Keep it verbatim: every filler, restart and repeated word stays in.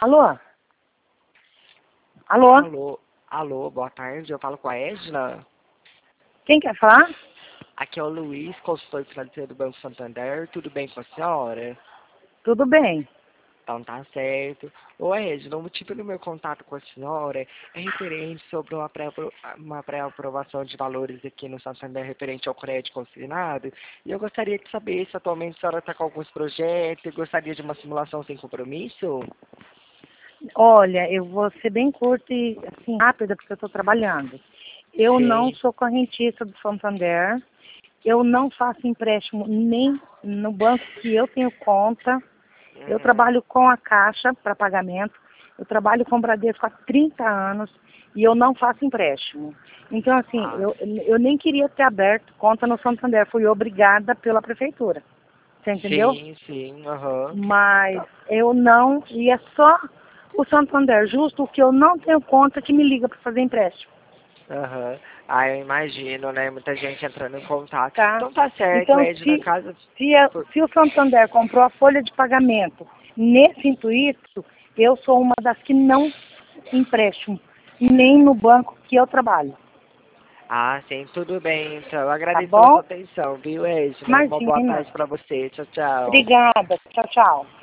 Alô? Alô? Alô, alô, boa tarde, eu falo com a Edna. Quem quer falar? Aqui é o Luiz, consultor financeiro do Banco Santander, tudo bem com a senhora? Tudo bem. Então tá certo. Ô Edna, o motivo do meu contato com a senhora é referente sobre uma pré- uma pré-aprovação de valores aqui no Santander referente ao crédito consignado. E eu gostaria de saber se atualmente a senhora está com alguns projetos e gostaria de uma simulação sem compromisso? Olha, eu vou ser bem curta e assim, rápida, porque eu estou trabalhando. Eu não Sim. sou correntista do Santander. Eu não faço empréstimo nem no banco que eu tenho conta. Eu Uhum. trabalho com a Caixa para pagamento. Eu trabalho com o Bradesco há trinta anos e eu não faço empréstimo. Então, assim, Ah, eu, eu nem queria ter aberto conta no Santander. Fui obrigada pela prefeitura. Você entendeu? sim, sim, aham. Mas Tá. eu não, e é só o Santander, justo o que eu não tenho conta que me liga para fazer empréstimo, Aham. Ah, eu imagino, né? Muita gente entrando em contato. tá? Então tá certo, Então, Ed, na se, casa. se, a- por- se o Santander comprou a folha de pagamento nesse intuito, eu sou uma das que não empréstimo, nem no banco que eu trabalho, Ah, sim, tudo bem. Então, eu tá agradeço pela bom? sua atenção, viu, Ed? Uma boa Imagina. tarde pra você. Tchau, tchau. Obrigada. Tchau, tchau.